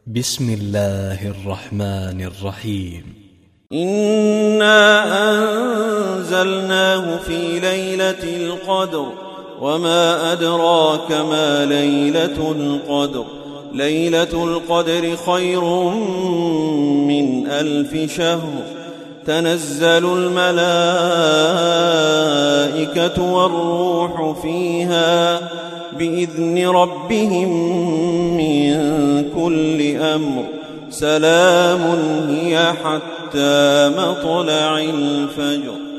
بسم الله الرحمن الرحيم. إنا أنزلناه في ليلة القدر وما أدراك ما ليلة القدر. ليلة القدر خير من 1000 شهر. تنزل الملائكة والروح فيها بإذن ربهم من كل أمر. سلام هي حتى مطلع الفجر.